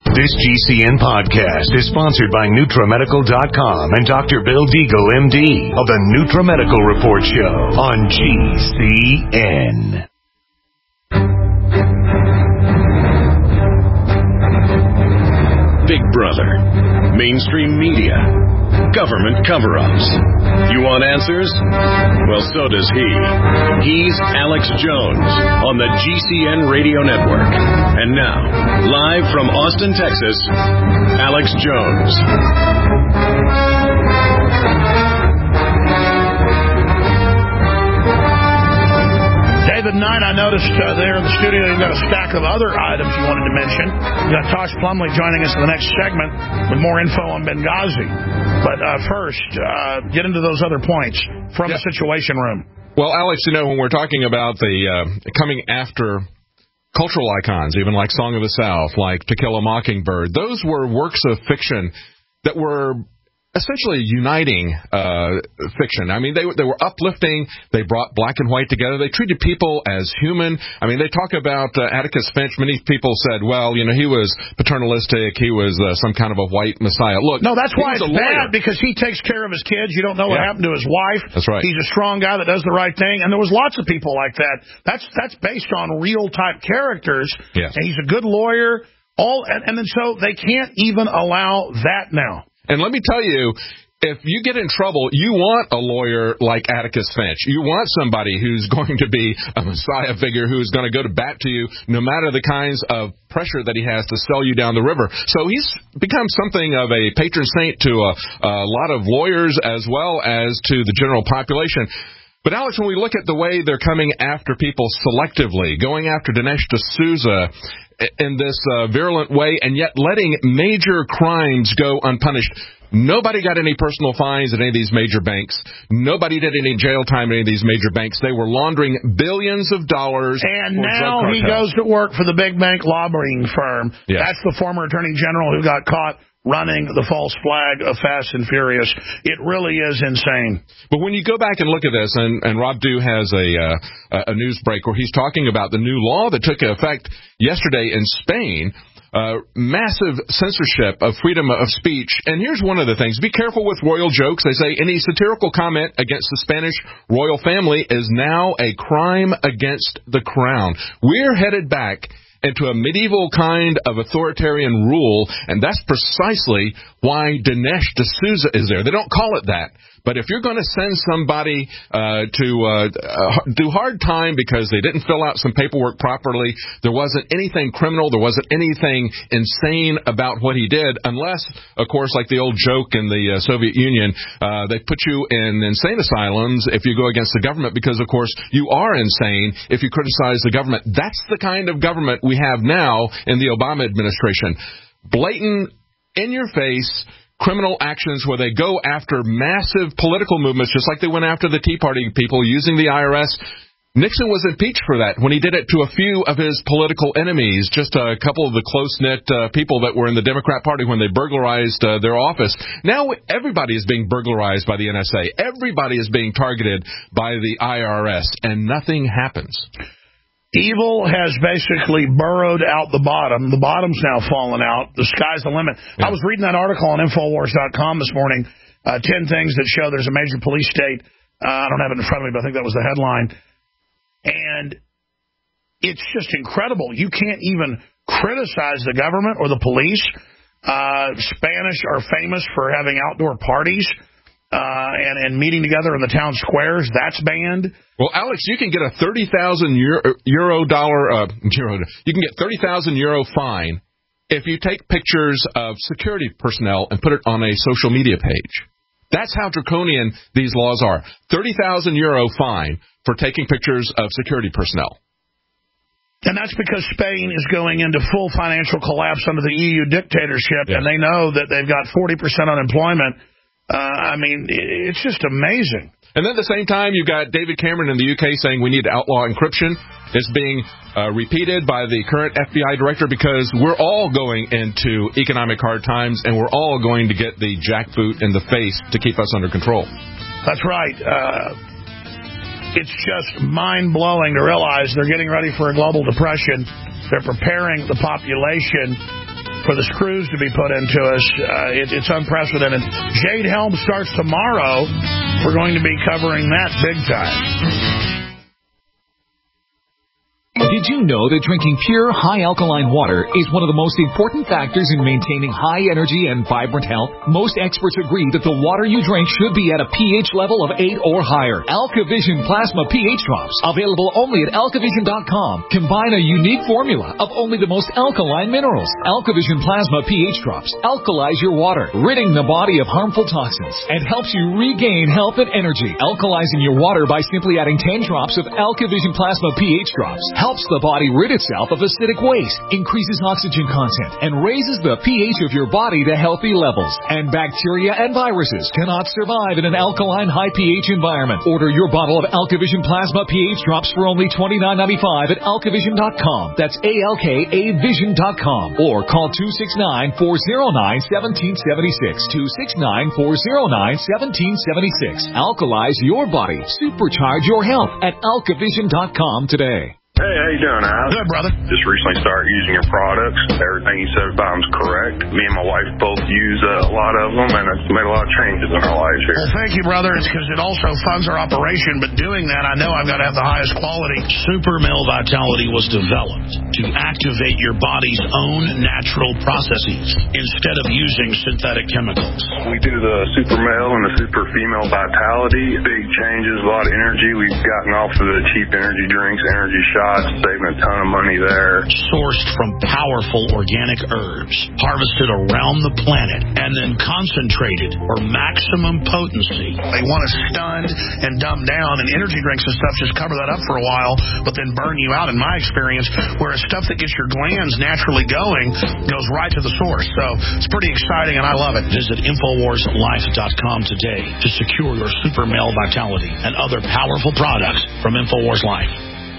This GCN podcast is sponsored by NutraMedical.com and Dr. Bill Deagle, MD, of the NutraMedical Report Show on GCN. Big Brother, mainstream media, government cover-ups. You want answers? Well, so does he. He's Alex Jones on the GCN Radio Network. And now, live from Austin, Texas, Alex Jones. David Knight, I noticed there in the studio you've got a stack of other items you wanted to mention. You've got Tosh Plumley joining us in the next segment with more info on Benghazi. But first, get into those other points from the Situation Room. Well, Alex, you know, when we're talking about the coming after cultural icons, even like Song of the South, like To Kill a Mockingbird, those were works of fiction that were essentially uniting fiction. I mean, they were uplifting. They brought black and white together. They treated people as human. I mean, they talk about Atticus Finch. Many people said, well, you know, he was paternalistic. He was some kind of a white messiah. Look, no, that's why it's bad, because he takes care of his kids. You don't know what happened to his wife. That's right. He's a strong guy that does the right thing. And there was lots of people like that. That's based on real type characters. Yes. And he's a good lawyer. And then so they can't even allow that now. And let me tell you, if you get in trouble, you want a lawyer like Atticus Finch. You want somebody who's going to be a messiah figure, who's going to go to bat to you no matter the kinds of pressure that he has to sell you down the river. So he's become something of a patron saint to a lot of lawyers as well as to the general population. But, Alex, when we look at the way they're coming after people selectively, going after Dinesh D'Souza in this virulent way, and yet letting major crimes go unpunished. Nobody got any personal fines at any of these major banks. Nobody did any jail time at any of these major banks. They were laundering billions of dollars. And now he goes to work for the big bank lobbying firm. Yes. That's the former attorney general who got caught running the false flag of Fast and Furious. It really is insane. But when you go back and look at this, and Rob Dew has a news break where he's talking about the new law that took effect yesterday in Spain, massive censorship of freedom of speech. And here's one of the things. Be careful with royal jokes. They say any satirical comment against the Spanish royal family is now a crime against the crown. We're headed back into a medieval kind of authoritarian rule, and that's precisely why Dinesh D'Souza is there. They don't call it that. But if you're going to send somebody to do hard time because they didn't fill out some paperwork properly, there wasn't anything criminal, there wasn't anything insane about what he did, unless, of course, like the old joke in the Soviet Union, they put you in insane asylums if you go against the government because, of course, you are insane if you criticize the government. That's the kind of government we have now in the Obama administration. Blatant, in-your-face criminal actions where they go after massive political movements, just like they went after the Tea Party people using the IRS. Nixon was impeached for that when he did it to a few of his political enemies, just a couple of the close-knit people that were in the Democrat Party when they burglarized their office. Now everybody is being burglarized by the NSA. Everybody is being targeted by the IRS, and nothing happens. Evil has basically burrowed out the bottom. The bottom's now fallen out. The sky's the limit. Yeah. I was reading that article on Infowars.com this morning, 10 things that show there's a major police state. I don't have it in front of me, but I think that was the headline. And it's just incredible. You can't even criticize the government or the police. Spanish are famous for having outdoor parties. And meeting together in the town squares, that's banned. Well, Alex, you can get a 30,000 euro fine if you take pictures of security personnel and put it on a social media page. That's how draconian these laws are. 30,000 euro fine for taking pictures of security personnel. And that's because Spain is going into full financial collapse under the EU dictatorship, and they know that they've got 40% unemployment. I mean, it's just amazing. And then at the same time, you've got David Cameron in the UK saying we need to outlaw encryption. It's being repeated by the current FBI director because we're all going into economic hard times and we're all going to get the jackboot in the face to keep us under control. That's right. It's just mind-blowing to realize they're getting ready for a global depression. They're preparing the population for the screws to be put into us. It's unprecedented. Jade Helm starts tomorrow. We're going to be covering that big time. Did you know that drinking pure, high-alkaline water is one of the most important factors in maintaining high energy and vibrant health? Most experts agree that the water you drink should be at a pH level of 8 or higher. AlkaVision Plasma pH Drops, available only at AlkaVision.com, combine a unique formula of only the most alkaline minerals. AlkaVision Plasma pH Drops alkalize your water, ridding the body of harmful toxins, and helps you regain health and energy. Alkalizing your water by simply adding 10 drops of AlkaVision Plasma pH Drops helps the body rid itself of acidic waste, increases oxygen content, and raises the pH of your body to healthy levels. And bacteria and viruses cannot survive in an alkaline high pH environment. Order your bottle of AlkaVision Plasma pH Drops for only $29.95 at AlkaVision.com. That's ALKAVision.com. Or call 269-409-1776. 269-409-1776. Alkalize your body. Supercharge your health at AlkaVision.com today. Hey, how you doing, Al? Good, brother. Just recently started using your products. Everything you said about them's correct. Me and my wife both use a lot of them, and it's made a lot of changes in our lives here. Well, thank you, brother. It's because it also funds our operation, but doing that, I know I've got to have the highest quality. Super Male Vitality was developed to activate your body's own natural processes instead of using synthetic chemicals. We do the Super Male and the Super Female Vitality. Big changes, a lot of energy. We've gotten off of the cheap energy drinks, energy shots. Saving a ton of money there. Sourced from powerful organic herbs, harvested around the planet, and then concentrated for maximum potency. They want us stunned and dumbed down, and energy drinks and stuff just cover that up for a while, but then burn you out, in my experience, whereas stuff that gets your glands naturally going goes right to the source. So it's pretty exciting, and I love it. Visit InfoWarsLife.com today to secure your Super Male Vitality and other powerful products from InfoWars Life.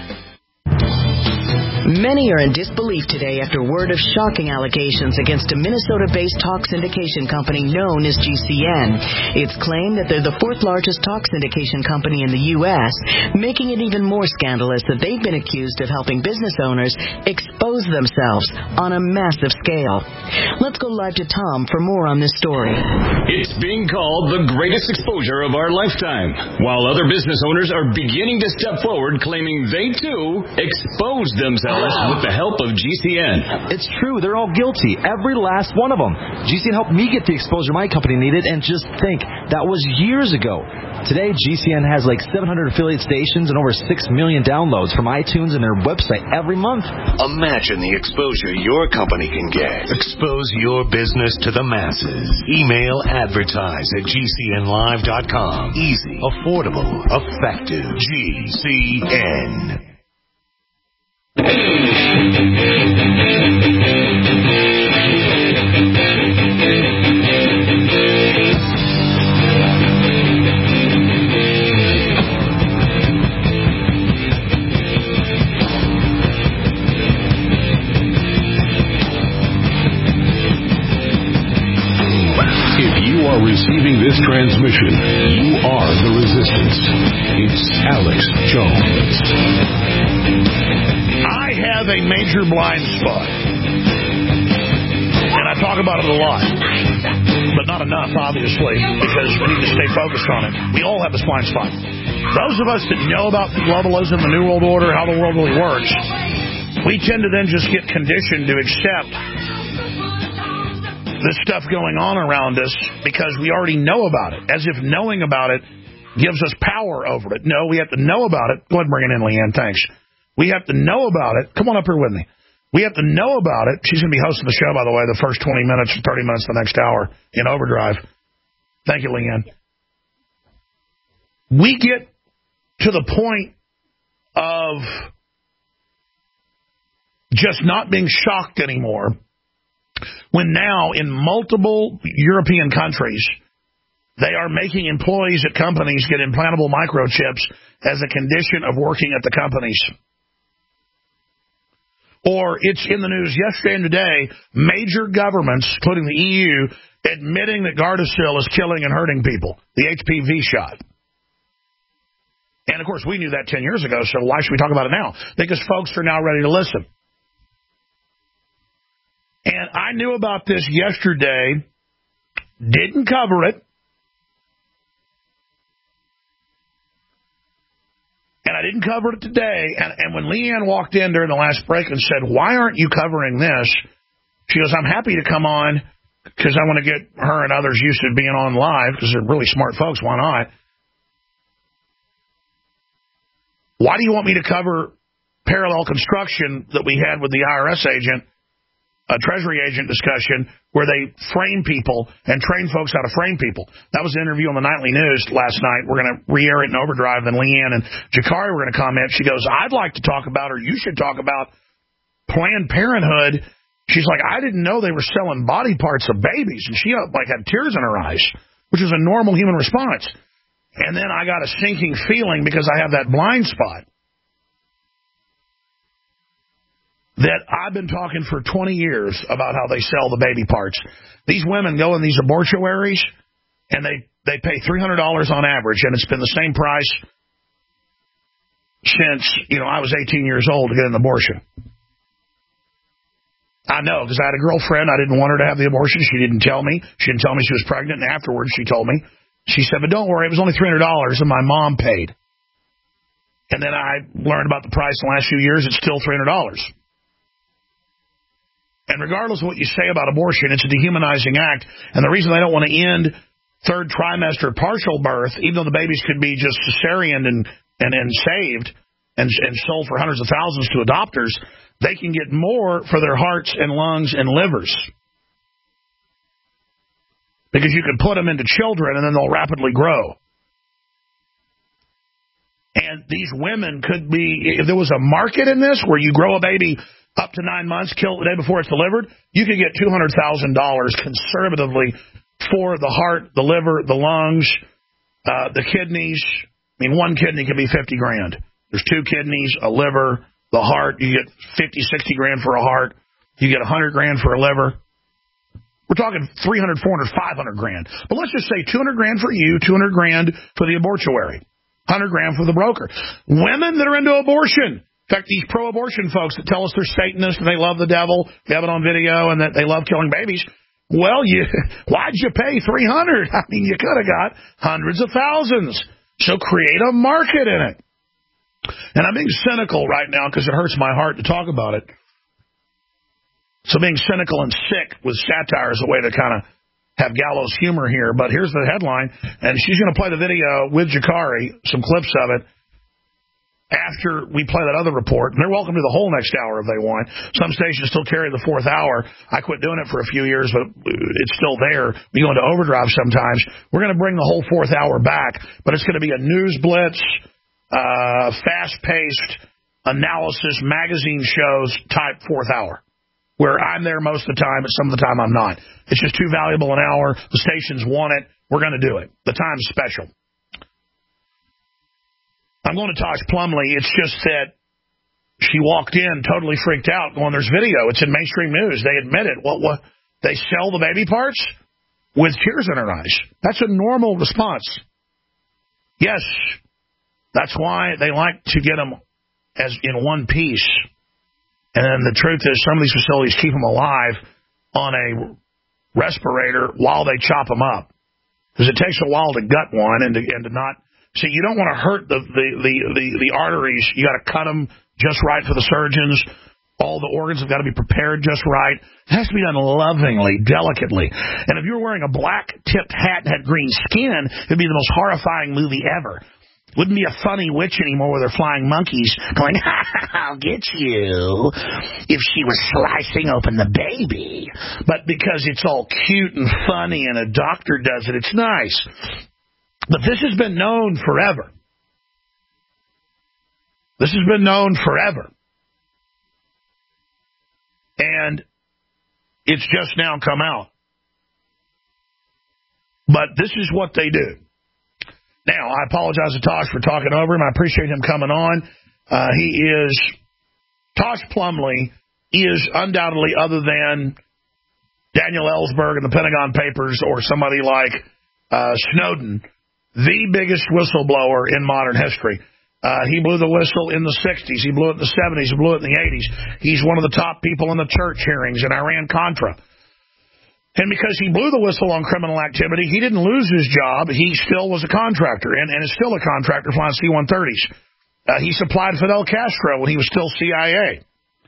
Many are in disbelief today after word of shocking allegations against a Minnesota-based talk syndication company known as GCN. It's claimed that they're the fourth largest talk syndication company in the U.S., making it even more scandalous that they've been accused of helping business owners expose themselves on a massive scale. Let's go live to Tom for more on this story. It's being called the greatest exposure of our lifetime, while other business owners are beginning to step forward claiming they, too, exposed themselves with the help of GCN. It's true. They're all guilty. Every last one of them. GCN helped me get the exposure my company needed, and just think, that was years ago. Today, GCN has like 700 affiliate stations and over 6 million downloads from iTunes and their website every month. Imagine the exposure your company can get. Expose your business to the masses. Email advertise at GCNlive.com. Easy, affordable, effective. GCN. If you are receiving this transmission, you are the resistance. It's Alex Jones. I have a major blind spot, and I talk about it a lot, but not enough, obviously, because we need to stay focused on it. We all have this blind spot. Those of us that know about globalism, the New World Order, how the world really works, we tend to then just get conditioned to accept this stuff going on around us because we already know about it, as if knowing about it gives us power over it. No, we have to know about it. Go ahead and bring it in, Leanne. Thanks. We have to know about it. Come on up here with me. We have to know about it. She's going to be hosting the show, by the way, the first 20 minutes, 30 minutes the next hour in overdrive. Thank you, Leanne. We get to the point of just not being shocked anymore when now in multiple European countries, they are making employees at companies get implantable microchips as a condition of working at the companies. Or it's in the news yesterday and today, major governments, including the EU, admitting that Gardasil is killing and hurting people, the HPV shot. And, of course, we knew that 10 years ago, so why should we talk about it now? Because folks are now ready to listen. And I knew about this yesterday, didn't cover it, and I didn't cover it today. And when Leanne walked in during the last break and said, why aren't you covering this? She goes, I'm happy to come on because I want to get her and others used to being on live because they're really smart folks. Why not? Why do you want me to cover parallel construction that we had with the IRS agent, a Treasury agent discussion, where they frame people and train folks how to frame people? That was an interview on the Nightly News last night. We're going to re-air it in Overdrive. Then Leanne and Jakari were going to comment. She goes, I'd like to talk about, or you should talk about, Planned Parenthood. She's like, I didn't know they were selling body parts of babies. And she had tears in her eyes, which is a normal human response. And then I got a sinking feeling because I have that blind spot that I've been talking for 20 years about how they sell the baby parts. These women go in these abortuaries, and they pay $300 on average, and it's been the same price since, I was 18 years old to get an abortion. I know, because I had a girlfriend. I didn't want her to have the abortion. She didn't tell me. She didn't tell me she was pregnant, and afterwards she told me. She said, but don't worry, it was only $300, and my mom paid. And then I learned about the price in the last few years. It's still $300. And regardless of what you say about abortion, it's a dehumanizing act. And the reason they don't want to end third trimester partial birth, even though the babies could be just cesarean and saved and sold for hundreds of thousands to adopters, they can get more for their hearts and lungs and livers. Because you can put them into children and then they'll rapidly grow. And these women could be, if there was a market in this where you grow a baby up to 9 months, kill it the day before it's delivered, you could get $200,000 conservatively for the heart, the liver, the lungs, the kidneys. I mean, one kidney could be $50,000. There's two kidneys, a liver, the heart. You get $50,000, $60,000 for a heart. You get $100,000 for a liver. We're talking $300,000, $400,000, $500,000. But let's just say $200,000 for you, $200,000 for the abortuary, $100,000 for the broker. Women that are into abortion. In fact, these pro-abortion folks that tell us they're Satanists and they love the devil, we have it on video, and that they love killing babies. Well, why'd you pay $300,000? I mean, you could have got hundreds of thousands. So create a market in it. And I'm being cynical right now because it hurts my heart to talk about it. So being cynical and sick with satire is a way to kind of have gallows humor here. But here's the headline, and she's going to play the video with Jakari, some clips of it, after we play that other report. And they're welcome to the whole next hour if they want. Some stations still carry the fourth hour. I quit doing it for a few years, but it's still there. We go into overdrive sometimes. We're going to bring the whole fourth hour back, but it's going to be a news blitz, fast-paced analysis, magazine shows type fourth hour, where I'm there most of the time, but some of the time I'm not. It's just too valuable an hour. The stations want it. We're going to do it. The time's special. I'm going to Tosh Plumlee. It's just that she walked in totally freaked out going, there's video. It's in mainstream news. They admit it. What? They sell the baby parts with tears in her eyes. That's a normal response. Yes, that's why they like to get them as in one piece. And the truth is some of these facilities keep them alive on a respirator while they chop them up. Because it takes a while to gut one and to not. See, you don't want to hurt the arteries. You got to cut them just right for the surgeons. All the organs have got to be prepared just right. It has to be done lovingly, delicately. And if you were wearing a black-tipped hat and had green skin, it would be the most horrifying movie ever. Wouldn't be a funny witch anymore where they're flying monkeys going, I'll get you if she was slicing open the baby. But because it's all cute and funny and a doctor does it, it's nice. But this has been known forever. This has been known forever. And it's just now come out. But this is what they do. Now, I apologize to Tosh for talking over him. I appreciate him coming on. Tosh Plumlee is undoubtedly, other than Daniel Ellsberg and the Pentagon Papers or somebody like Snowden, the biggest whistleblower in modern history. He blew the whistle in the 60s. He blew it in the 70s. He blew it in the 80s. He's one of the top people in the church hearings in Iran-Contra. And because he blew the whistle on criminal activity, he didn't lose his job. He still was a contractor and is still a contractor flying C-130s. He supplied Fidel Castro when he was still CIA.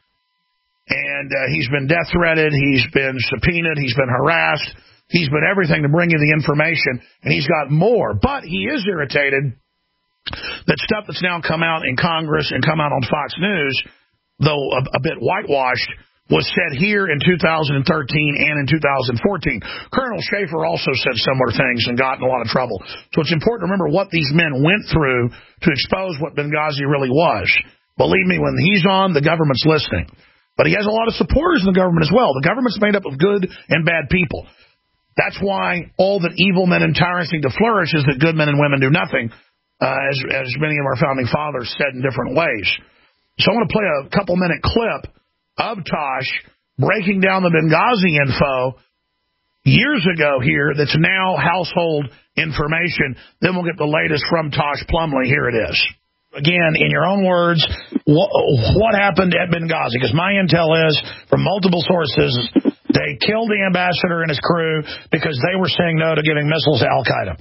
And he's been death threatened. He's been subpoenaed. He's been harassed. He's been everything to bring you the information. And he's got more. But he is irritated that stuff that's now come out in Congress and come out on Fox News, though a bit whitewashed, was said here in 2013 and in 2014. Colonel Schaefer also said similar things and got in a lot of trouble. So it's important to remember what these men went through to expose what Benghazi really was. Believe me, when he's on, the government's listening. But he has a lot of supporters in the government as well. The government's made up of good and bad people. That's why all that evil men and tyrants need to flourish is that good men and women do nothing, as many of our founding fathers said in different ways. So I want to play a couple-minute clip of Tosh breaking down the Benghazi info years ago here that's now household information. Then we'll get the latest from Tosh Plumlee. Here it is. Again, in your own words, what happened at Benghazi? Because my intel is, from multiple sources, they killed the ambassador and his crew because they were saying no to giving missiles to Al-Qaeda.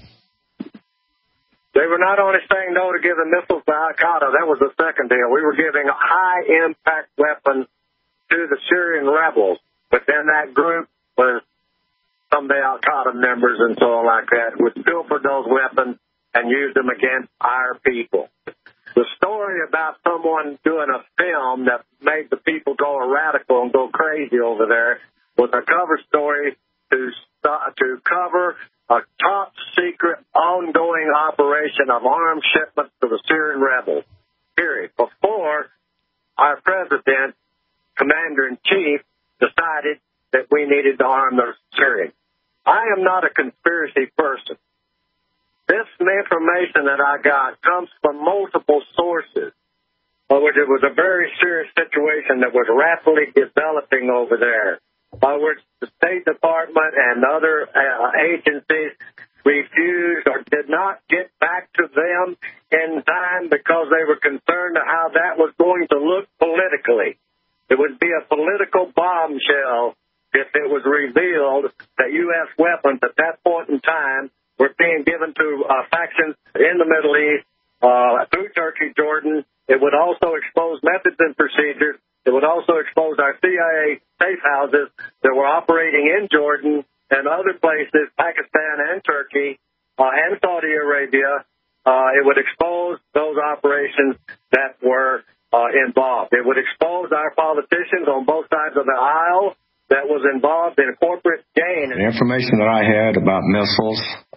They were not only saying no to giving missiles to Al-Qaeda, that was the second deal. We were giving high-impact weapons to the Syrian rebels. Within that group was some of the Al-Qaeda members and so on like that, would pilfer those weapons and use them against our people. The story about someone doing a film that made the people go radical and go crazy over there was a cover story to cover a top-secret, ongoing operation of arms shipments to the Syrian rebels, period. Before our president, commander-in-chief, decided that we needed to arm the Syrians. I am not a conspiracy person. This information that I got comes from multiple sources, which it was a very serious situation that was rapidly developing over there, which the State Department and other agencies refused or did not get back to them in time because they were concerned of how that was going to look politically. It would be a political bombshell if it was revealed that U.S. weapons at that point in time were being given to factions in the Middle East through Turkey, Jordan. It would also expose methods and procedures. It would also expose our CIA safe houses that were operating in Jordan and other places, Pakistan and Turkey and Saudi Arabia. It would expose those operations that were involved. It would expose our politicians on both sides of the aisle that was involved in corporate gain. The information that I had about missiles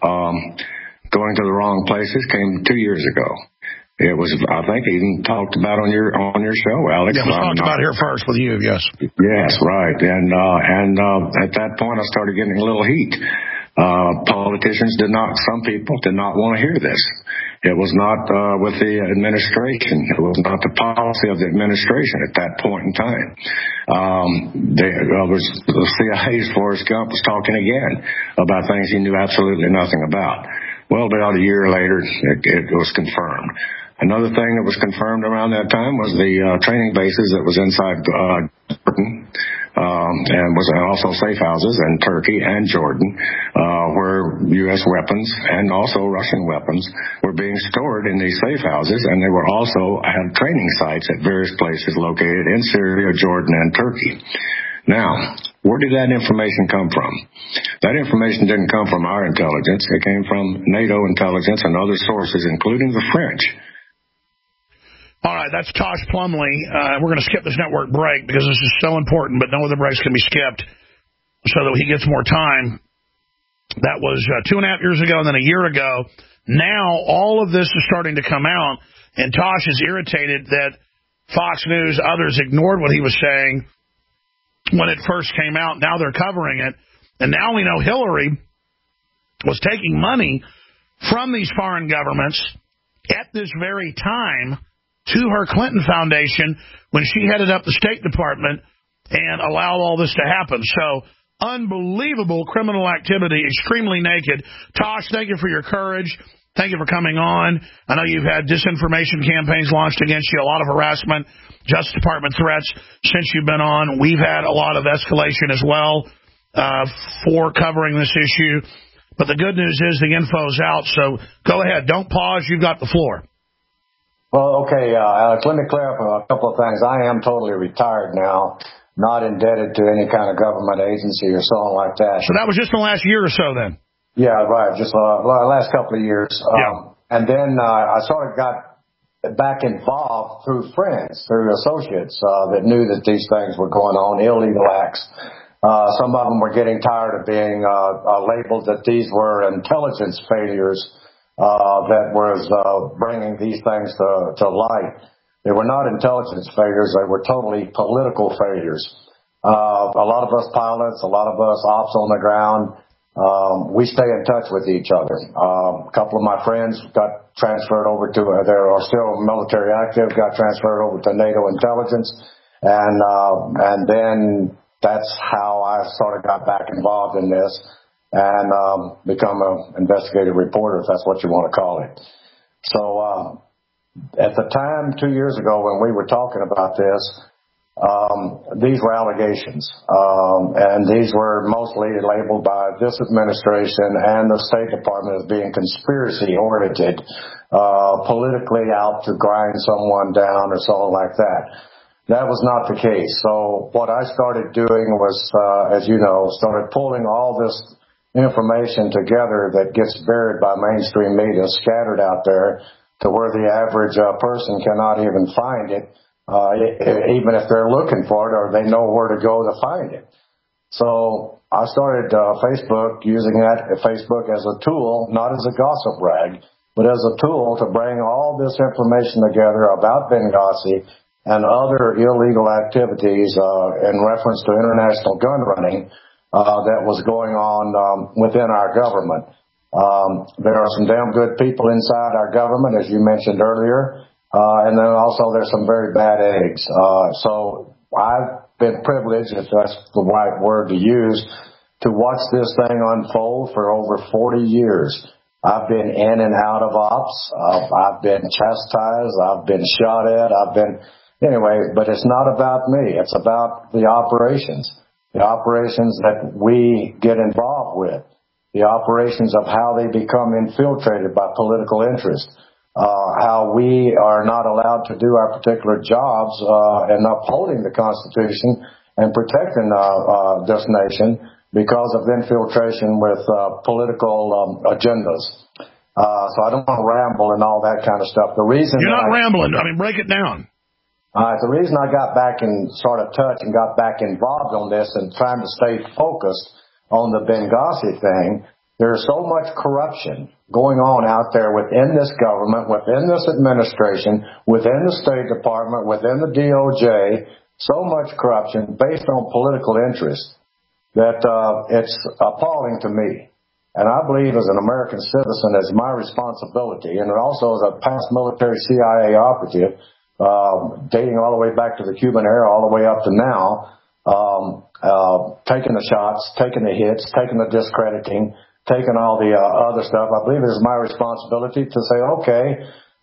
going to the wrong places came 2 years ago. It was, I think, even talked about on your show, Alex. Yeah, it was talked about here first with you, yes. Yes, right. And at that point, I started getting a little heat. Politicians some people did not want to hear this. It was not with the administration. It was not the policy of the administration at that point in time. The CIA's Forrest Gump was talking again about things he knew absolutely nothing about. Well, about a year later, it was confirmed. Another thing that was confirmed around that time was the training bases that was inside Jordan, and was also safe houses in Turkey and Jordan, where U.S. weapons and also Russian weapons were being stored in these safe houses, and they were also had training sites at various places located in Syria, Jordan, and Turkey. Now, where did that information come from? That information didn't come from our intelligence. It came from NATO intelligence and other sources, including the French. All right, that's Tosh Plumlee. We're going to skip this network break because this is so important, but no other breaks can be skipped so that he gets more time. That was 2.5 years ago and then a year ago. Now all of this is starting to come out, and Tosh is irritated that Fox News, others ignored what he was saying when it first came out. Now they're covering it. And now we know Hillary was taking money from these foreign governments at this very time to her Clinton Foundation when she headed up the State Department and allowed all this to happen. So unbelievable criminal activity, extremely naked. Tosh, thank you for your courage. Thank you for coming on. I know you've had disinformation campaigns launched against you, a lot of harassment, Justice Department threats since you've been on. We've had a lot of escalation as well for covering this issue. But the good news is the info's out, so go ahead. Don't pause. You've got the floor. Well, okay, Alex, let me clarify a couple of things. I am totally retired now, not indebted to any kind of government agency or something like that. So that was just the last year or so then? Yeah, right, just the last couple of years. And then I sort of got back involved through friends, through associates that knew that these things were going on, illegal acts. Some of them were getting tired of being labeled that these were intelligence failures that was bringing these things to light. They were not intelligence failures. They were totally political failures. A lot of us pilots, a lot of us ops on the ground, we stay in touch with each other. A couple of my friends got transferred over to, they are still military active, got transferred over to NATO intelligence. And then that's how I sort of got back involved in this and become an investigative reporter, if that's what you want to call it. So at the time, 2 years ago, when we were talking about this, these were allegations, and these were mostly labeled by this administration and the State Department as being conspiracy-oriented, politically out to grind someone down or something like that. That was not the case. So what I started doing was, as you know, started pulling all this information together that gets buried by mainstream media, scattered out there to where the average person cannot even find it, even if they're looking for it or they know where to go to find it. So I started Facebook, using Facebook as a tool, not as a gossip rag, but as a tool to bring all this information together about Benghazi and other illegal activities in reference to international gun running that was going on within our government. There are some damn good people inside our government, as you mentioned earlier, and then also there's some very bad eggs. So I've been privileged, if that's the right word to use, to watch this thing unfold for over 40 years. I've been in and out of ops. I've been chastised. I've been shot at. Anyway, but it's not about me. It's about the operations that we get involved with, the operations of how they become infiltrated by political interest, how we are not allowed to do our particular jobs in upholding the Constitution and protecting this nation because of infiltration with political agendas. So I don't want to ramble and all that kind of stuff. You're not rambling. I mean, break it down. The reason I got back in sort of touch and got back involved on this and trying to stay focused on the Benghazi thing, there's so much corruption going on out there within this government, within this administration, within the State Department, within the DOJ, so much corruption based on political interest that it's appalling to me. And I believe as an American citizen, it's my responsibility, and also as a past military CIA operative, dating all the way back to the Cuban era, all the way up to now, taking the shots, taking the hits, taking the discrediting, taking all the other stuff. I believe it is my responsibility to say, okay,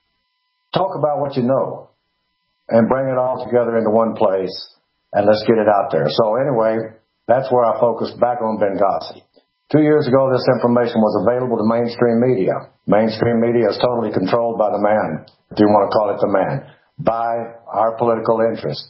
talk about what you know and bring it all together into one place and let's get it out there. So anyway, that's where I focused back on Benghazi. 2 years ago, this information was available to mainstream media. Mainstream media is totally controlled by the man, if you want to call it the man, by our political interests.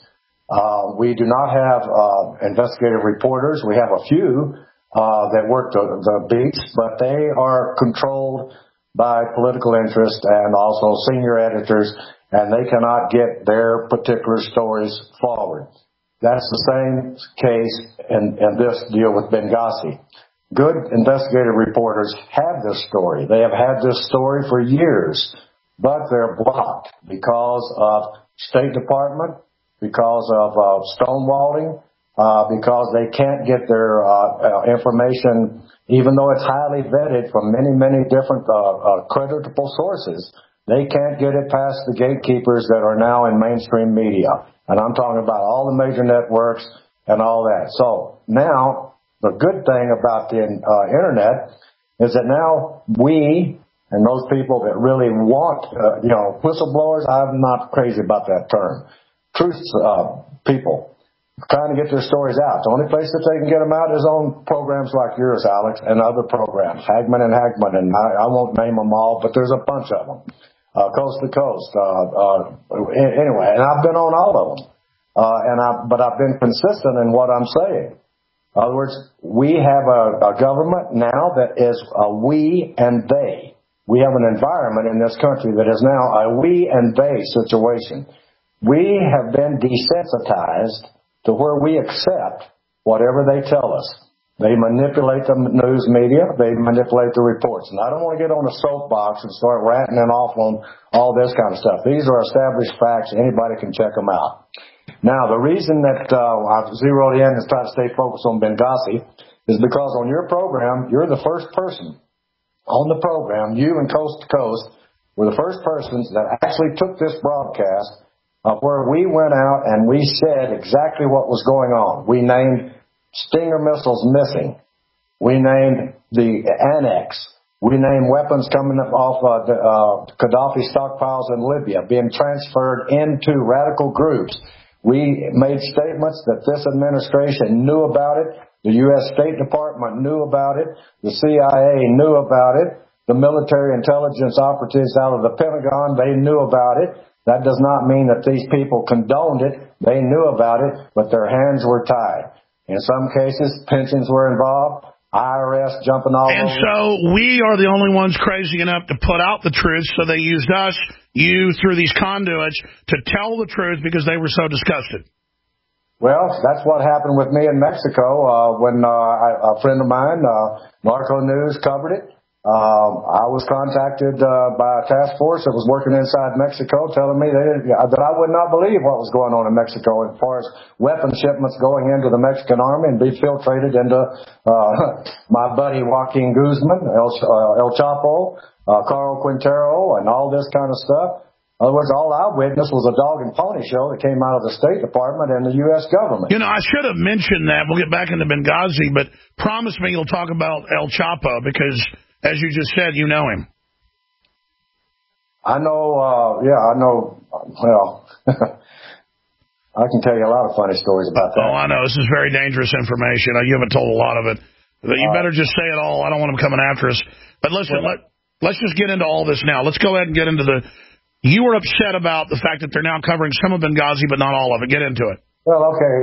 We do not have investigative reporters. We have a few that work the beats, but they are controlled by political interest and also senior editors, and they cannot get their particular stories forward. That's the same case in this deal with Benghazi. Good investigative reporters have this story. They have had this story for years, but they're blocked because of State Department, because of stonewalling, because they can't get their information, even though it's highly vetted from many, many different creditable sources. They can't get it past the gatekeepers that are now in mainstream media. And I'm talking about all the major networks and all that. So now the good thing about the Internet is that now we and those people that really want, whistleblowers, I'm not crazy about that term. Truth people trying to get their stories out. The only place that they can get them out is on programs like yours, Alex, and other programs, Hagman, and I won't name them all, but there's a bunch of them, coast to coast. Anyway, and I've been on all of them, but I've been consistent in what I'm saying. In other words, we have a government now that is a we and they. We have an environment in this country that is now a we and they situation. We have been desensitized to where we accept whatever they tell us. They manipulate the news media. They manipulate the reports. And I don't want to get on a soapbox and start ranting off on all this kind of stuff. These are established facts. Anybody can check them out. Now, the reason that I've zeroed in and tried to stay focused on Benghazi is because on your program, you're the first person on the program, you and Coast to Coast were the first persons that actually took this broadcast where we went out and we said exactly what was going on. We named Stinger missiles missing. We named the annex. We named weapons coming off Gaddafi stockpiles in Libya being transferred into radical groups. We made statements that this administration knew about it. The U.S. State Department knew about it. The CIA knew about it. The military intelligence operatives out of the Pentagon, they knew about it. That does not mean that these people condoned it. They knew about it, but their hands were tied. In some cases, pensions were involved, IRS jumping all over. And so we are the only ones crazy enough to put out the truth, so they used us, you, through these conduits, to tell the truth because they were so disgusted. Well, that's what happened with me in Mexico when a friend of mine, Narco News, covered it. I was contacted by a task force that was working inside Mexico telling me that I would not believe what was going on in Mexico as far as weapon shipments going into the Mexican army and be filtrated into my buddy Joaquin Guzman, El Chapo, Carl Quintero, and all this kind of stuff. In other words, all I witnessed was a dog and pony show that came out of the State Department and the U.S. government. You know, I should have mentioned that. We'll get back into Benghazi, but promise me you'll talk about El Chapo because, as you just said, you know him. I know, I know. Well, I can tell you a lot of funny stories about that. Oh, I know. This is very dangerous information. You haven't told a lot of it. But you better just say it all. I don't want them coming after us. But listen, let's just get into all this now. Let's go ahead and get into the... You were upset about the fact that they're now covering some of Benghazi, but not all of it. Get into it. Well, okay.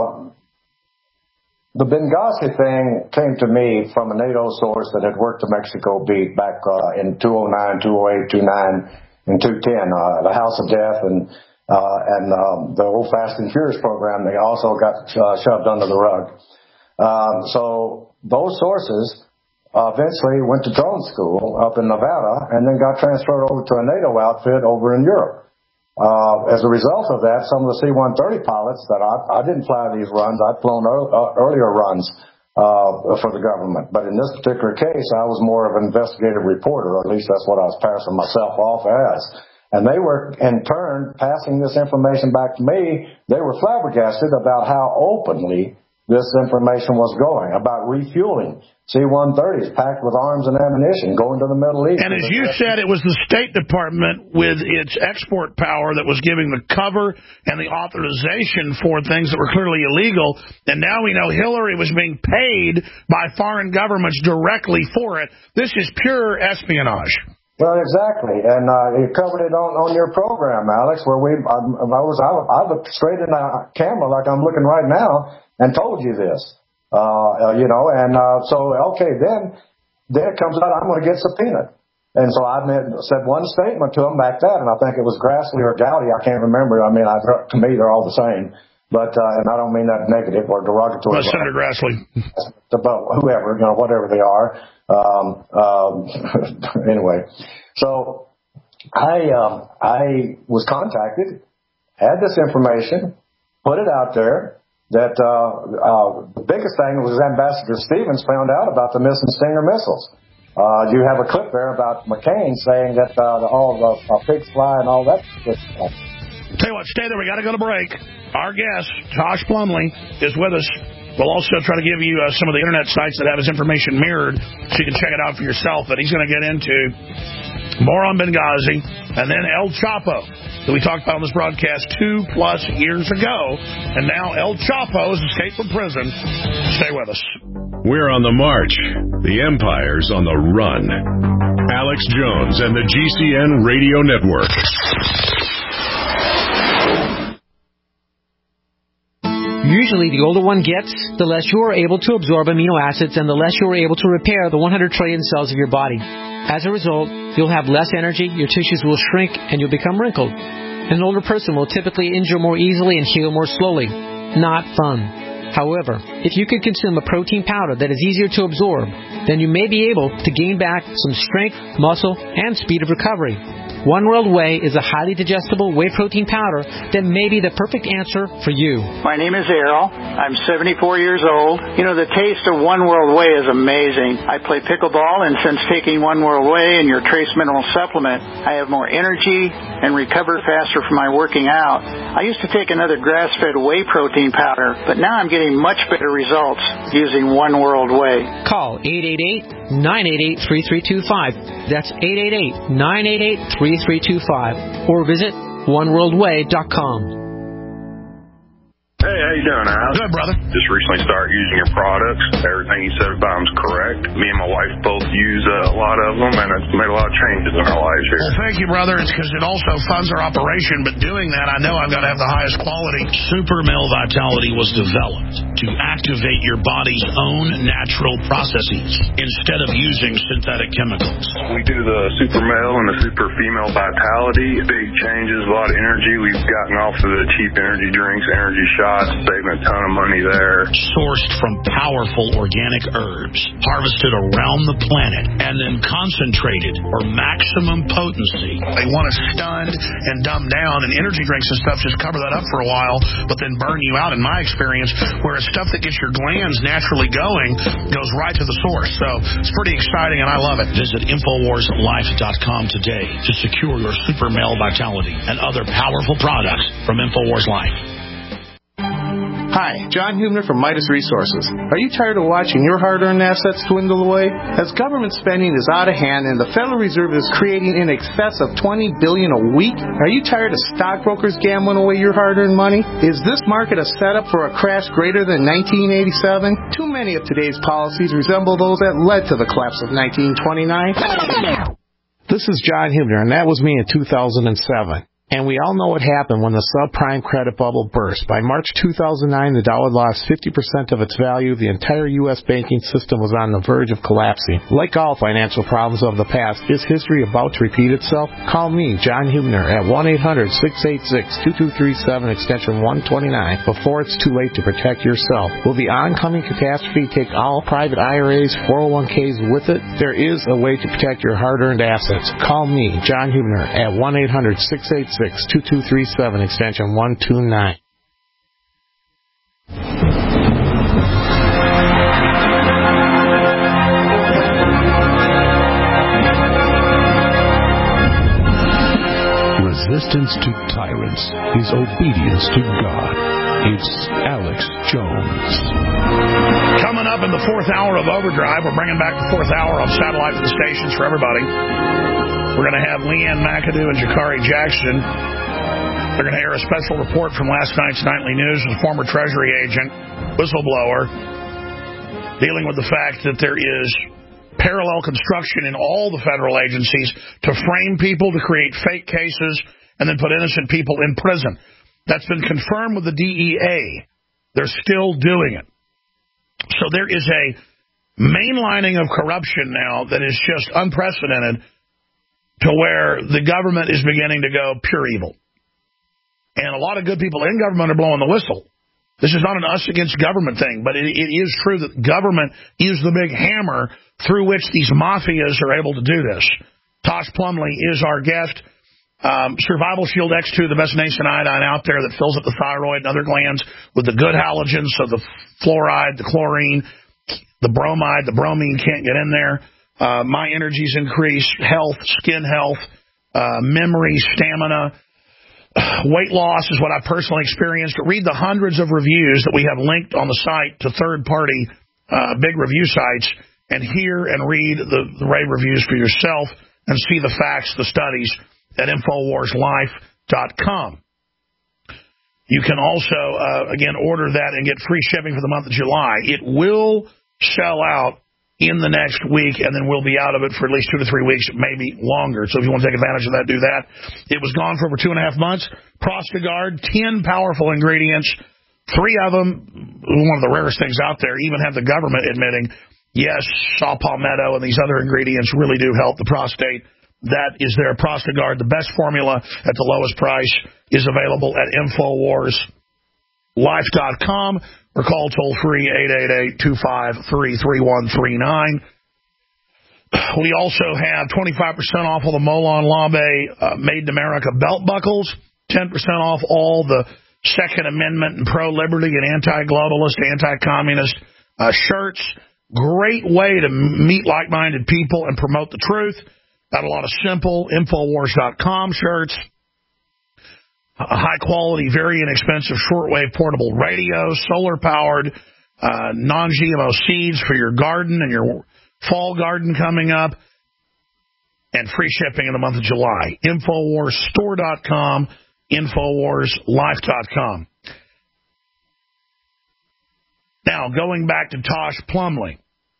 The Benghazi thing came to me from a NATO source that had worked the Mexico beat back in 2009, 2008, 2009, and 2010, the House of Death and the old Fast and Furious program. They also got shoved under the rug. So those sources eventually went to drone school up in Nevada and then got transferred over to a NATO outfit over in Europe. As a result of that, some of the C-130 pilots that I didn't fly these runs. I'd flown earlier runs for the government. But in this particular case, I was more of an investigative reporter, or at least that's what I was passing myself off as. And they were, in turn, passing this information back to me. They were flabbergasted about how openly this information was going, about refueling C-130s packed with arms and ammunition going to the Middle East. And as you said, it was the State Department with its export power that was giving the cover and the authorization for things that were clearly illegal. And now we know Hillary was being paid by foreign governments directly for it. This is pure espionage. Well, exactly, and you covered it on your program, Alex, where I looked straight in the camera like I'm looking right now and told you this, so okay, then it comes out I'm going to get subpoenaed, and so I said one statement to him back then, and I think it was Grassley or Gowdy, I can't remember. I mean, to me they're all the same, but and I don't mean that negative or derogatory. Senator Grassley, about whoever, whatever they are. Anyway, so I was contacted, had this information, put it out there, that the biggest thing was Ambassador Stevens found out about the missing Stinger missiles. You have a clip there about McCain saying that all the pigs fly and all that good stuff. Tell you what, stay there. We got to go to break. Our guest, Josh Plumley, is with us. We'll also try to give you some of the internet sites that have his information mirrored so you can check it out for yourself. But he's going to get into more on Benghazi and then El Chapo that we talked about on this broadcast 2+ years ago. And now El Chapo has escaped from prison. Stay with us. We're on the march. The empire's on the run. Alex Jones and the GCN Radio Network. Usually, the older one gets, the less you are able to absorb amino acids and the less you are able to repair the 100 trillion cells of your body. As a result, you'll have less energy, your tissues will shrink, and you'll become wrinkled. An older person will typically injure more easily and heal more slowly. Not fun. However, if you could consume a protein powder that is easier to absorb, then you may be able to gain back some strength, muscle, and speed of recovery. One World Whey is a highly digestible whey protein powder that may be the perfect answer for you. My name is Errol. I'm 74 years old. You know, the taste of One World Whey is amazing. I play pickleball, and since taking One World Whey and your trace mineral supplement, I have more energy and recover faster from my working out. I used to take another grass-fed whey protein powder, but now I'm getting much better results using One World Whey. Call 888-988-3325. That's 888-988-3325. Or visit oneworldway.com. Hey, how you doing, Al? Good, brother. Just recently started using your products. Everything you said about them's correct. Me and my wife both use a lot of them, and it's made a lot of changes in our lives here. Well, thank you, brother. It's because it also funds our operation, but doing that, I know I've got to have the highest quality. Super Male Vitality was developed to activate your body's own natural processes instead of using synthetic chemicals. We do the Super Male and the Super Female Vitality. Big changes, a lot of energy. We've gotten off of the cheap energy drinks, energy shots. Saving a ton of money there. Sourced from powerful organic herbs, harvested around the planet, and then concentrated for maximum potency. They want to stun and dumb down, and energy drinks and stuff just cover that up for a while, but then burn you out, in my experience, whereas stuff that gets your glands naturally going goes right to the source. So it's pretty exciting, and I love it. Visit InfoWarsLife.com today to secure your Super Male Vitality and other powerful products from InfoWars Life. Hi, John Hubner from Midas Resources. Are you tired of watching your hard-earned assets dwindle away? As government spending is out of hand and the Federal Reserve is creating in excess of $20 billion a week, are you tired of stockbrokers gambling away your hard-earned money? Is this market a setup for a crash greater than 1987? Too many of today's policies resemble those that led to the collapse of 1929. This is John Hubner, and that was me in 2007. And we all know what happened when the subprime credit bubble burst. By March 2009, the dollar lost 50% of its value. The entire U.S. banking system was on the verge of collapsing. Like all financial problems of the past, is history about to repeat itself? Call me, John Hubner, at 1-800-686-2237, extension 129, before it's too late to protect yourself. Will the oncoming catastrophe take all private IRAs, 401ks with it? There is a way to protect your hard-earned assets. Call me, John Hubner, at 1-800-686-2237, extension 129. Resistance to tyrants is obedience to God. It's Alex Jones. Coming up in the fourth hour of Overdrive, we're bringing back the fourth hour on satellite to the stations for everybody. We're going to have Leanne McAdoo and Jakari Jackson. They're going to air a special report from last night's nightly news with a former Treasury agent, whistleblower, dealing with the fact that there is parallel construction in all the federal agencies to frame people, to create fake cases, and then put innocent people in prison. That's been confirmed with the DEA. They're still doing it. So there is a mainlining of corruption now that is just unprecedented, to where the government is beginning to go pure evil. And a lot of good people in government are blowing the whistle. This is not an us against government thing, but it is true that government is the big hammer through which these mafias are able to do this. Tosh Plumley is our guest. Survival Shield X2, the best nascent iodine out there that fills up the thyroid and other glands with the good halogens, so the fluoride, the chlorine, the bromide, the bromine can't get in there. My energies increase, health, skin health, memory, stamina. Weight loss is what I personally experienced. Read the hundreds of reviews that we have linked on the site to third-party big review sites, and hear and read the rave reviews for yourself and see the facts, the studies at InfoWarsLife.com. You can also, again, order that and get free shipping for the month of July. It will sell out in the next week, and then we'll be out of it for at least 2 to 3 weeks, maybe longer. So if you want to take advantage of that, do that. It was gone for over 2.5 months. Prostagard, 10 powerful ingredients. 3 of them, one of the rarest things out there, even have the government admitting, yes, saw palmetto and these other ingredients really do help the prostate. That is their Prostagard. The best formula at the lowest price is available at InfoWarsLife.com or call toll-free 888-253-3139. We also have 25% off all the Molon Labe Made in America belt buckles, 10% off all the Second Amendment and pro-liberty and anti-globalist, anti-communist shirts. Great way to meet like-minded people and promote the truth. Got a lot of simple Infowars.com shirts. High-quality, very inexpensive shortwave portable radio, solar-powered, non-GMO seeds for your garden and your fall garden coming up, and free shipping in the month of July. InfoWarsStore.com, InfoWarsLife.com. Now, going back to Tosh Plumlee.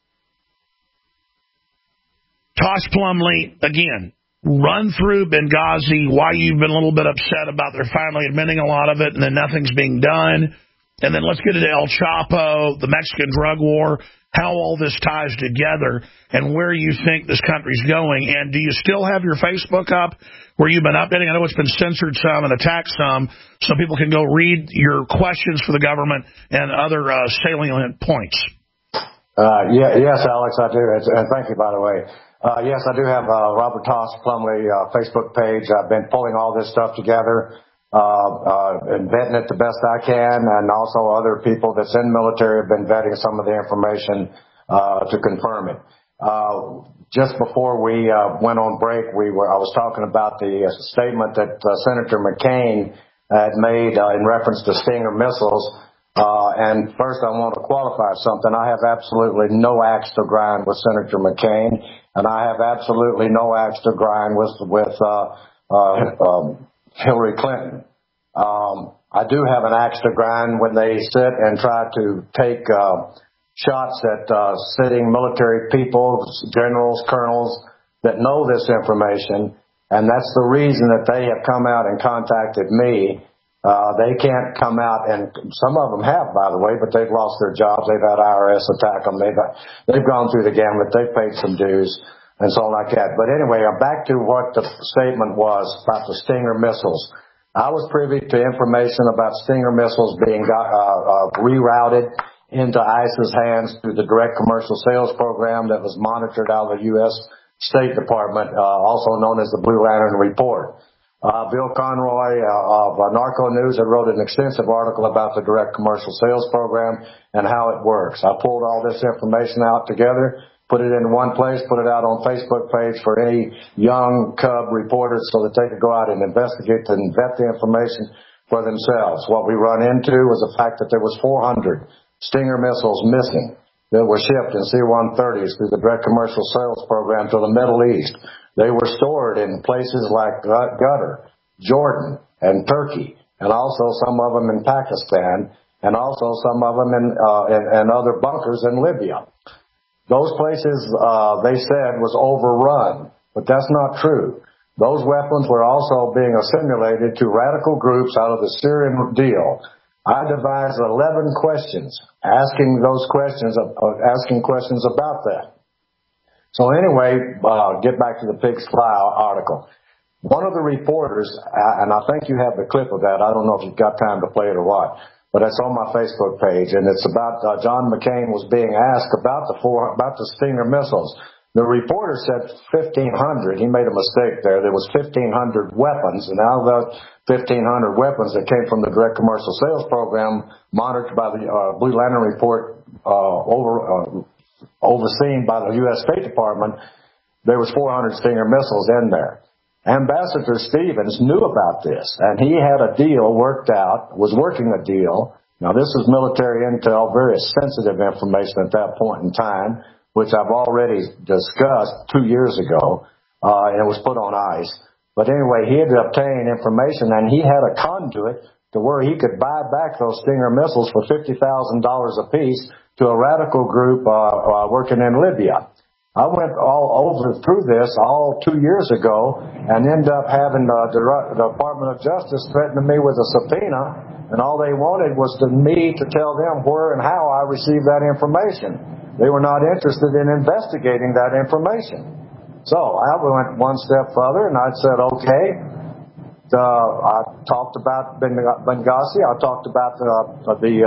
Tosh Plumlee, again, run through Benghazi, why you've been a little bit upset about they're finally admitting a lot of it and then nothing's being done. And then let's get into El Chapo, the Mexican drug war, how all this ties together and where you think this country's going. And do you still have your Facebook up where you've been updating? I know it's been censored some and attacked some, so people can go read your questions for the government and other salient points. Yes, Alex, I do. And thank you, by the way. Yes, I do have Robert Tosh Plumlee Facebook page. I've been pulling all this stuff together, and vetting it the best I can, and also other people that's in the military have been vetting some of the information to confirm it. Just before we went on break, I was talking about the statement that Senator McCain had made in reference to Stinger missiles. And first, I want to qualify something. I have absolutely no axe to grind with Senator McCain, and I have absolutely no axe to grind with Hillary Clinton. I do have an axe to grind when they sit and try to take shots at sitting military people, generals, colonels that know this information, and that's the reason that they have come out and contacted me. They can't come out, and some of them have, by the way, but they've lost their jobs. They've had IRS attack them. They've gone through the gambit. They've paid some dues and so like that. But anyway, back to what the statement was about the Stinger missiles. I was privy to information about Stinger missiles being rerouted into ISIS hands through the direct commercial sales program that was monitored out of the U.S. State Department, also known as the Blue Lantern Report. Bill Conroy of Narco News had wrote an extensive article about the direct commercial sales program and how it works. I pulled all this information out together, put it in one place, put it out on Facebook page for any young cub reporters so that they could go out and investigate and vet the information for themselves. What we run into was the fact that there was 400 Stinger missiles missing that were shipped in C-130s through the direct commercial sales program to the Middle East. They were stored in places like Qatar, Jordan, and Turkey, and also some of them in Pakistan, and also some of them in other bunkers in Libya. Those places, they said, was overrun, but that's not true. Those weapons were also being assimilated to radical groups out of the Syrian deal. I devised 11 questions, asking questions about that. So anyway, get back to the Pig's Fly article. One of the reporters, and I think you have the clip of that. I don't know if you've got time to play it or what, but it's on my Facebook page, and it's about John McCain was being asked about the Stinger missiles. The reporter said 1,500. He made a mistake there. There was 1,500 weapons, and out of those 1,500 weapons that came from the direct commercial sales program monitored by the Blue Lantern Report overseen by the U.S. State Department, there was 400 Stinger missiles in there. Ambassador Stevens knew about this, and he had a deal worked out, was working a deal. Now, this is military intel, very sensitive information at that point in time, which I've already discussed 2 years ago, and it was put on ice. But anyway, he had obtained information, and he had a conduit to where he could buy back those Stinger missiles for $50,000 apiece to a radical group working in Libya. I went all over through this all 2 years ago and ended up having the Department of Justice threatening me with a subpoena, and all they wanted was me to tell them where and how I received that information. They were not interested in investigating that information. So I went one step further, and I said, okay. I talked about Benghazi. I talked about the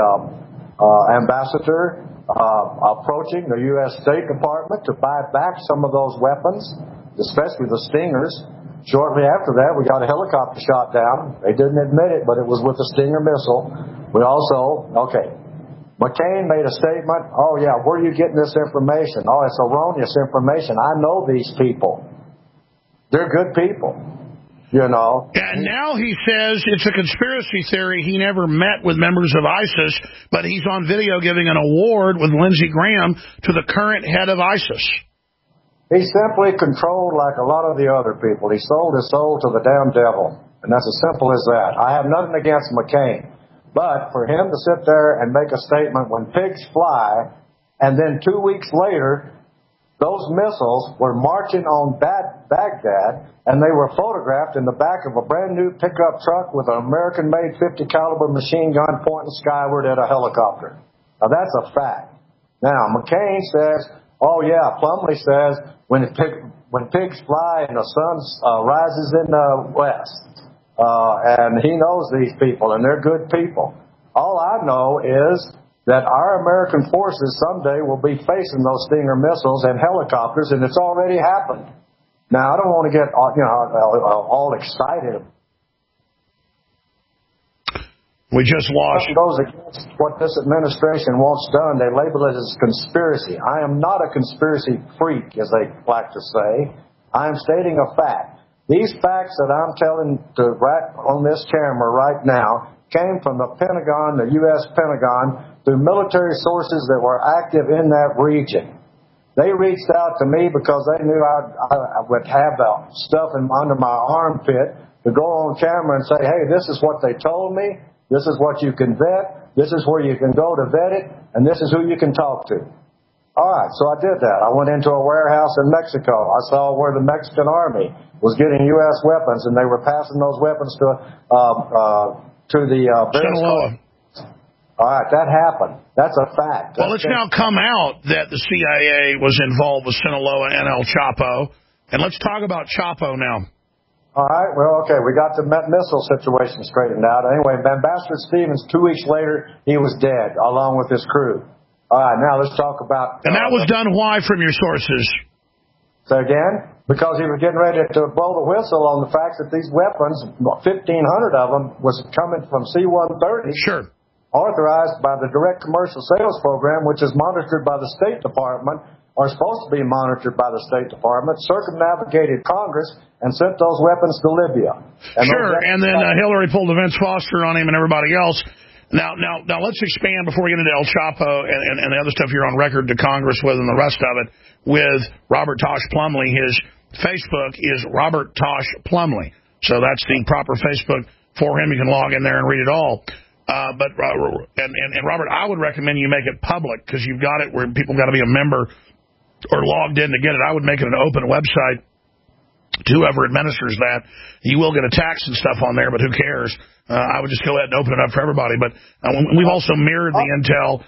ambassador approaching the U.S. State Department to buy back some of those weapons, especially the Stingers. Shortly after that, we got a helicopter shot down. They didn't admit it, but it was with a Stinger missile. We also, McCain made a statement, oh, yeah, where are you getting this information? Oh, it's erroneous information. I know these people. They're good people, you know. And now he says it's a conspiracy theory. He never met with members of ISIS, but he's on video giving an award with Lindsey Graham to the current head of ISIS. He simply controlled like a lot of the other people. He sold his soul to the damn devil, and that's as simple as that. I have nothing against McCain. But for him to sit there and make a statement when pigs fly, and then 2 weeks later, those missiles were marching on Baghdad, and they were photographed in the back of a brand-new pickup truck with an American-made .50 caliber machine gun pointing skyward at a helicopter. Now, that's a fact. Now, McCain says, oh, yeah, Plumlee says, when pigs fly and the sun rises in the west. And he knows these people, and they're good people. All I know is that our American forces someday will be facing those Stinger missiles and helicopters, and it's already happened. Now, I don't want to get all excited. We just lost. It goes against what this administration wants done. They label it as conspiracy. I am not a conspiracy freak, as they like to say. I am stating a fact. These facts that I'm telling right on this camera right now came from the Pentagon, the U.S. Pentagon, through military sources that were active in that region. They reached out to me because they knew I would have the stuff under my armpit to go on camera and say, hey, this is what they told me, this is what you can vet, this is where you can go to vet it, and this is who you can talk to. All right, so I did that. I went into a warehouse in Mexico. I saw where the Mexican Army was getting U.S. weapons, and they were passing those weapons to the Sinaloa. All right, that happened. That's a fact. Well, it's now come out that the CIA was involved with Sinaloa and El Chapo, and let's talk about Chapo now. All right, well, okay, we got the missile situation straightened out. Anyway, Ambassador Stevens, 2 weeks later, he was dead, along with his crew. All right, now let's talk about... And that was done why from your sources? Say again? Because he was getting ready to blow the whistle on the fact that these weapons, 1,500 of them, was coming from C-130. Sure. Authorized by the Direct Commercial Sales Program, which is monitored by the State Department, or supposed to be monitored by the State Department, circumnavigated Congress, and sent those weapons to Libya. And then Hillary pulled the Vince Foster on him and everybody else. Now, let's expand before we get into El Chapo and the other stuff you're on record to Congress with and the rest of it with Robert Tosh Plumlee. His Facebook is Robert Tosh Plumlee. So that's the proper Facebook for him. You can log in there and read it all. But Robert, I would recommend you make it public because you've got it where people got to be a member or logged in to get it. I would make it an open website to whoever administers that. You will get a tax and stuff on there, but who cares? I would just go ahead and open it up for everybody. But we've also mirrored the intel.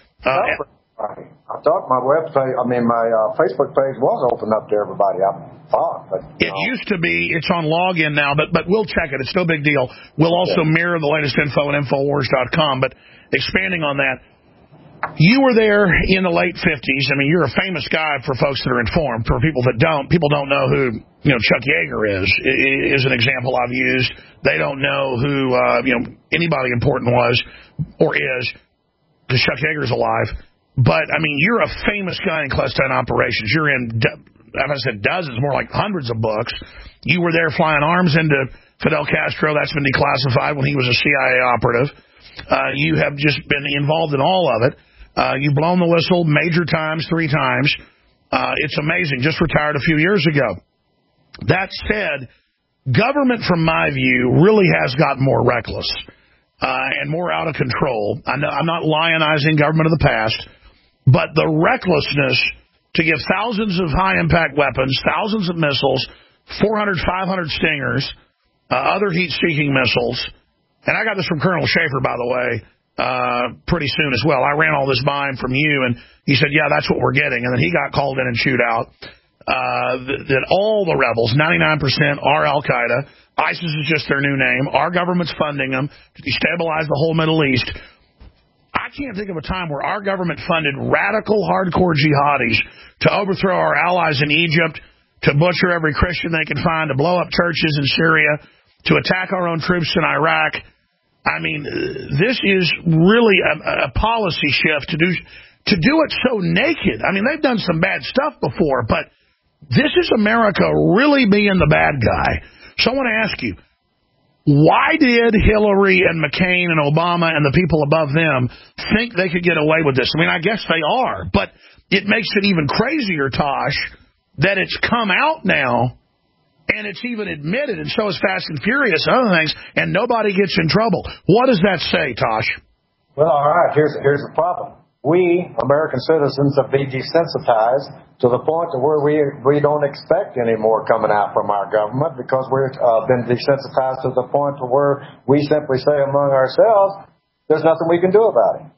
I thought my website, my Facebook page was open up to everybody. I thought, but it used to be. It's on login now, but we'll check it. It's no big deal. We'll also mirror the latest info at Infowars.com. But expanding on that, you were there in the late 50s. I mean, you're a famous guy for folks that are informed. For people that don't, people don't know who Chuck Yeager is an example I've used. They don't know who anybody important was or is, because Chuck Yeager's alive. But I mean, you're a famous guy in clandestine operations. You're in if I said dozens, more like hundreds of books. You were there flying arms into Fidel Castro. That's been declassified when he was a CIA operative. You have just been involved in all of it. You've blown the whistle major times, 3 times. It's amazing. Just retired a few years ago. That said, government, from my view, really has gotten more reckless and more out of control. I know I'm not lionizing government of the past, but the recklessness to give thousands of high-impact weapons, thousands of missiles, 400, 500 Stingers, other heat-seeking missiles. And I got this from Colonel Schaefer, by the way, pretty soon as well. I ran all this by him from you, and he said, yeah, that's what we're getting. And then he got called in and chewed out that all the rebels, 99%, are Al-Qaeda. ISIS is just their new name. Our government's funding them to destabilize the whole Middle East. I can't think of a time where our government funded radical, hardcore jihadis to overthrow our allies in Egypt, to butcher every Christian they can find, to blow up churches in Syria, to attack our own troops in Iraq. I mean, this is really a policy shift to do it so naked. I mean, they've done some bad stuff before, but this is America really being the bad guy. So I want to ask you, why did Hillary and McCain and Obama and the people above them think they could get away with this? I mean, I guess they are, but it makes it even crazier, Tosh, that it's come out now and it's even admitted, and so is Fast and Furious and other things, and nobody gets in trouble. What does that say, Tosh? Well, all right, here's the problem. We, American citizens, have been desensitized to the point to where we don't expect any more coming out from our government, because we've been desensitized to the point to where we simply say among ourselves, there's nothing we can do about it.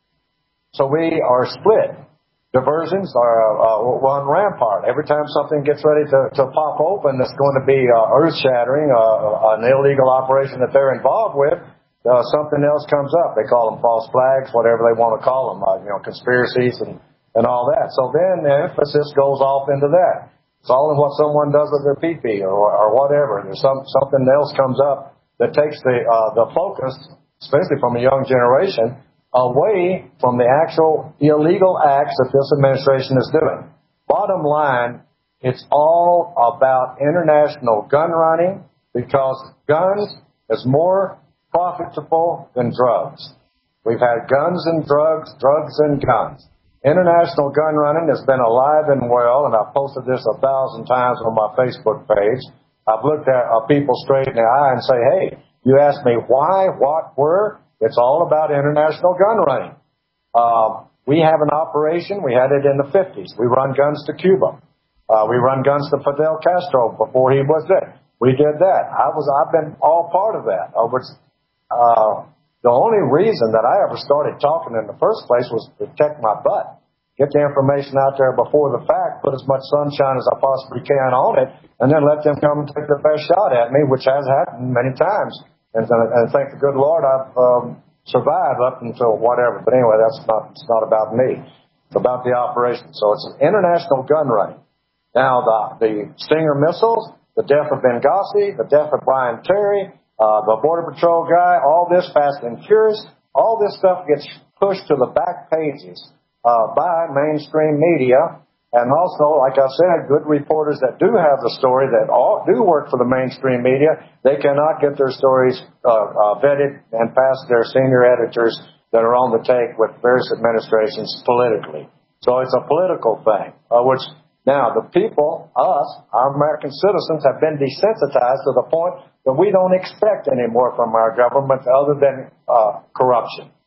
So we are split. Diversions are one rampart. Every time something gets ready to pop open that's going to be earth-shattering, an illegal operation that they're involved with, something else comes up. They call them false flags, whatever they want to call them, conspiracies and all that. So then the emphasis goes off into that. It's all in what someone does with their pee-pee or whatever. There's something else comes up that takes the focus, especially from a young generation, away from the actual illegal acts that this administration is doing. Bottom line, it's all about international gun running, because guns is more profitable than drugs. We've had guns and drugs, drugs and guns. International gun running has been alive and well, and I've posted this 1,000 times on my Facebook page. I've looked at people straight in the eye and say, hey, you asked me why, what, where? It's all about international gun running. We have an operation. We had it in the 50s. We run guns to Cuba. We run guns to Fidel Castro before he was dead. We did that. I've been all part of that. The only reason that I ever started talking in the first place was to protect my butt. Get the information out there before the fact, put as much sunshine as I possibly can on it, and then let them come and take their best shot at me, which has happened many times. And thank the good Lord I've survived up until whatever. But anyway, it's not about me. It's about the operation. So it's an international gun running. Now, the Stinger missiles, the death of Benghazi, the death of Brian Terry, the Border Patrol guy, all this Fast and Furious, all this stuff gets pushed to the back pages by mainstream media. And also, like I said, good reporters that do have the story, that do work for the mainstream media, they cannot get their stories vetted and past their senior editors that are on the take with various administrations politically. So it's a political thing, which now the people, us, our American citizens, have been desensitized to the point that we don't expect any more from our government other than corruption.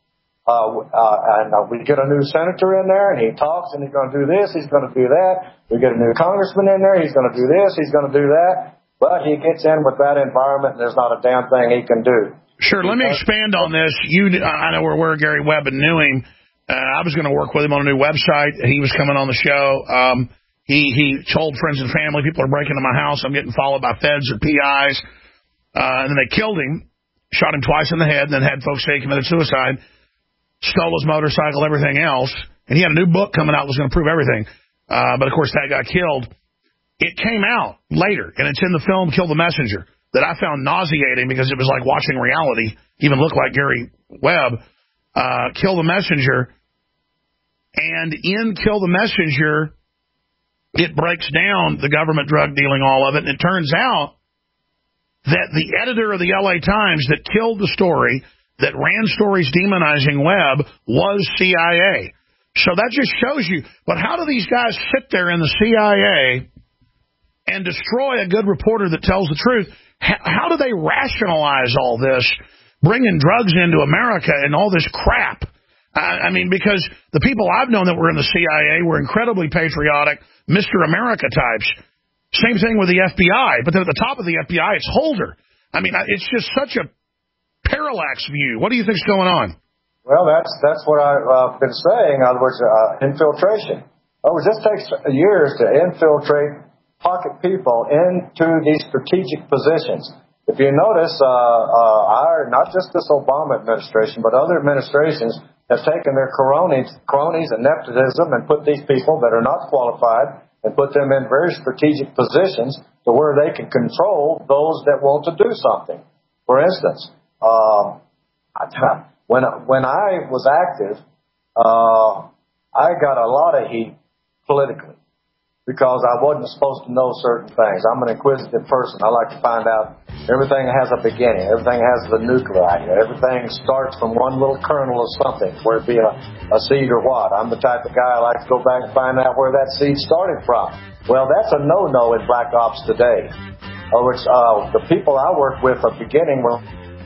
And we get a new senator in there, and he talks, and he's going to do this, he's going to do that. We get a new congressman in there, he's going to do this, he's going to do that. But he gets in with that environment, and there's not a damn thing he can do. Sure, let me expand on this. I know we're aware of Gary Webb and knew him. I was going to work with him on a new website. He was coming on the show. He told friends and family, people are breaking into my house, I'm getting followed by feds or PIs. And then they killed him, shot him twice in the head, and then had folks say he committed suicide. Stole his motorcycle, everything else. And he had a new book coming out that was going to prove everything. But, of course, that got killed. It came out later, and it's in the film Kill the Messenger, that I found nauseating because it was like watching reality, even looked like Gary Webb. Kill the Messenger. And in Kill the Messenger, it breaks down the government drug dealing, all of it, and it turns out that the editor of the L.A. Times that killed the story, that ran stories demonizing Webb, was CIA. So that just shows you, but how do these guys sit there in the CIA and destroy a good reporter that tells the truth? How do they rationalize all this, bringing drugs into America and all this crap? I mean, because the people I've known that were in the CIA were incredibly patriotic, Mr. America types. Same thing with the FBI, but then at the top of the FBI, it's Holder. I mean, it's just such a parallax view. What do you think's going on? Well, that's what I've been saying. In other words, infiltration. It just takes years to infiltrate pocket people into these strategic positions. If you notice, not just this Obama administration, but other administrations have taken their cronies and nepotism and put these people that are not qualified and put them in very strategic positions to where they can control those that want to do something. For instance, when I was active, I got a lot of heat politically because I wasn't supposed to know certain things. I'm an inquisitive person. I like to find out. Everything has a beginning. Everything has the nuclei. Everything starts from one little kernel of something, whether it be a seed or what. I'm the type of guy I like to go back and find out where that seed started from. Well, that's a no-no in Black Ops today. The people I work with are beginning with...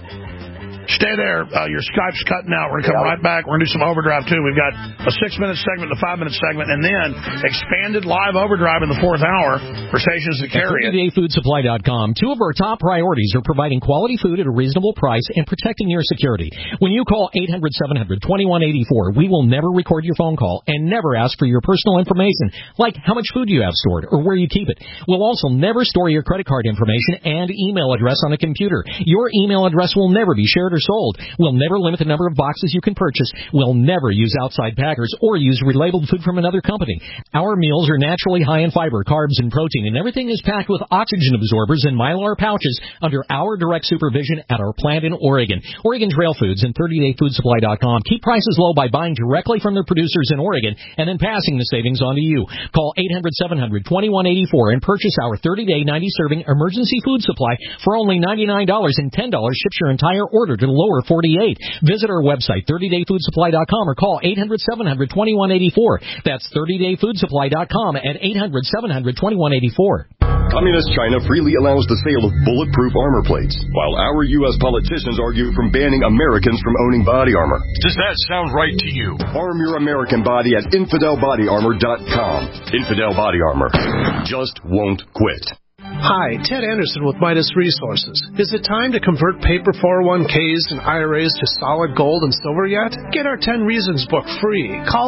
Stay there. Your Skype's cutting out. We're going to come right back. We're going to do some overdrive, too. We've got a 6-minute segment, a 5-minute segment, and then expanded live overdrive in the 4th hour for stations that carry it. At 30dayfoodsupply.com, 2 of our top priorities are providing quality food at a reasonable price and protecting your security. When you call 800-700-2184, we will never record your phone call and never ask for your personal information, like how much food you have stored or where you keep it. We'll also never store your credit card information and email address on a computer. Your email address will never be shared or sold. We'll never limit the number of boxes you can purchase. We'll never use outside packers or use relabeled food from another company. Our meals are naturally high in fiber, carbs, and protein, and everything is packed with oxygen absorbers and Mylar pouches under our direct supervision at our plant in Oregon. Oregon Trail Foods and 30dayfoodsupply.com keep prices low by buying directly from their producers in Oregon and then passing the savings on to you. Call 800-700-2184 and purchase our 30-day 90-serving emergency food supply for only $99, and $10 ships your entire order to the lower 48. Visit our website, 30dayfoodsupply.com, or call 800-700-2184. That's 30dayfoodsupply.com at 800-700-2184. Communist China freely allows the sale of bulletproof armor plates, while our U.S. politicians argue from banning Americans from owning body armor. Does that sound right to you? Arm your American body at InfidelBodyArmor.com. Infidel Body Armor just won't quit. Hi, Ted Anderson with Midas Resources. Is it time to convert paper 401ks and IRAs to solid gold and silver yet? Get our 10 Reasons book free. Call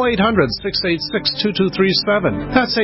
800-686-2237. That's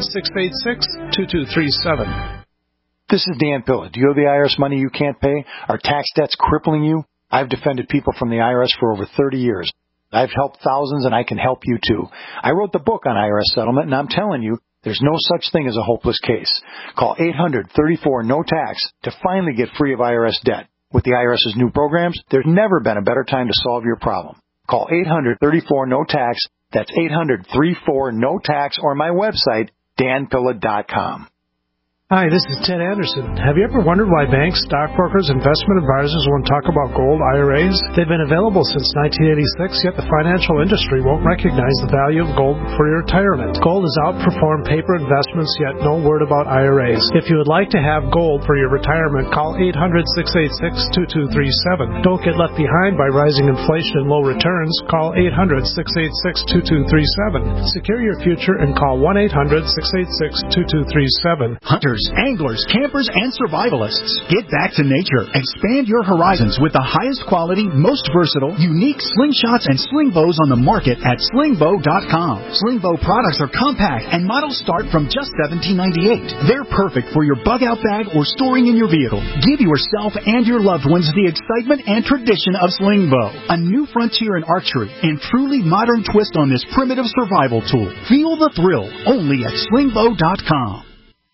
800-686-2237. This is Dan Pilla. Do you owe the IRS money you can't pay? Are tax debts crippling you? I've defended people from the IRS for over 30 years. I've helped thousands, and I can help you too. I wrote the book on IRS settlement, and I'm telling you, there's no such thing as a hopeless case. Call 800-34-NO-TAX to finally get free of IRS debt. With the IRS's new programs, there's never been a better time to solve your problem. Call 800-34-NO-TAX. That's 800-34-NO-TAX, or my website, danpilla.com. Hi, this is Ted Anderson. Have you ever wondered why banks, stockbrokers, investment advisors won't talk about gold IRAs? They've been available since 1986, yet the financial industry won't recognize the value of gold for your retirement. Gold has outperformed paper investments, yet no word about IRAs. If you would like to have gold for your retirement, call 800-686-2237. Don't get left behind by rising inflation and low returns. Call 800-686-2237. Secure your future and call 1-800-686-2237. Hunters, anglers, campers, and survivalists. Get back to nature. Expand your horizons with the highest quality, most versatile, unique slingshots and sling bows on the market at slingbow.com. Slingbow products are compact and models start from just $17.98. They're perfect for your bug-out bag or storing in your vehicle. Give yourself and your loved ones the excitement and tradition of Slingbow, a new frontier in archery and truly modern twist on this primitive survival tool. Feel the thrill only at slingbow.com.